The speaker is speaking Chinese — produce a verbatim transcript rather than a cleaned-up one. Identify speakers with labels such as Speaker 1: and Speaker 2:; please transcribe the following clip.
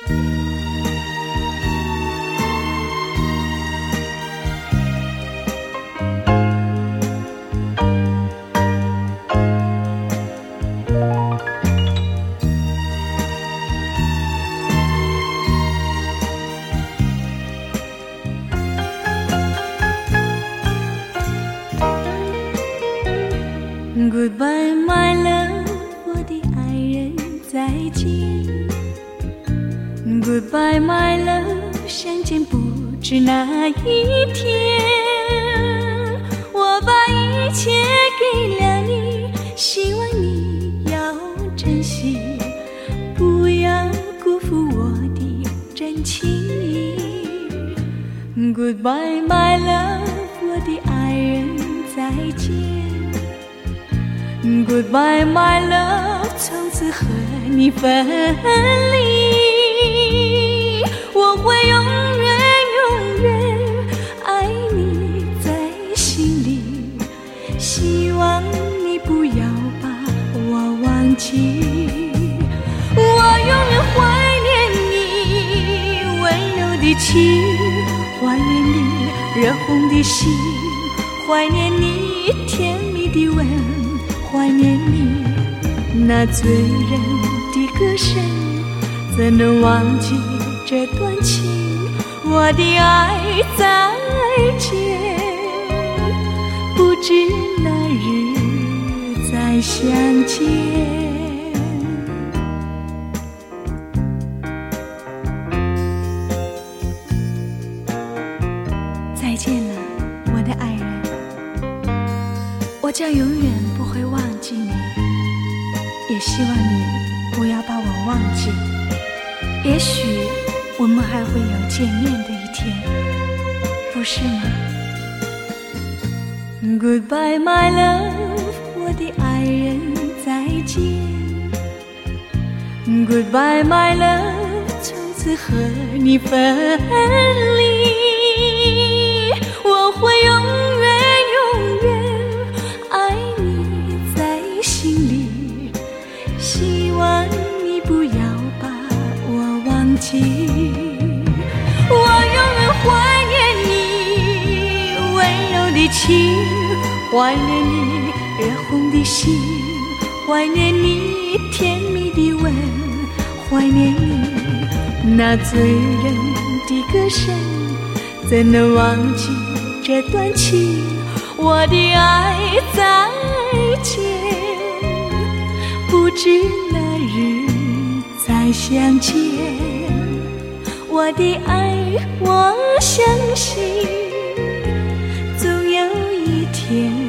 Speaker 1: Goodbye, my love， 我的爱人，再见。Goodbye, my love， 相见不知哪一天。我把一切给了你，希望你要珍惜，不要辜负我的真情意。Goodbye, my love， 我的爱人，再见。Goodbye, my love， 从此和你分离，我会永远永远爱你在心里，希望你不要把我忘记。我永远怀念你温柔的情，怀念你热红的心，怀念你甜蜜的吻，怀念你那醉人的歌声，怎能忘记这段情？我的爱再见，不知哪日再相见。再见了，我的爱人，我将永远不会忘记你，也希望你不要把我忘记。也许我们还会有见面的一天，不是吗？ Goodbye, my love， 我的爱人，再见。Goodbye, my love， 从此和你分离，我会永远永远爱你在心里，希望你不要把我忘记。我永远怀念你温柔的情，怀念你热红的心，怀念你甜蜜的吻，怀念你那醉人的歌声，怎能忘记这段情？我的爱再见，不知哪日再相见。我的爱，我相信总有一天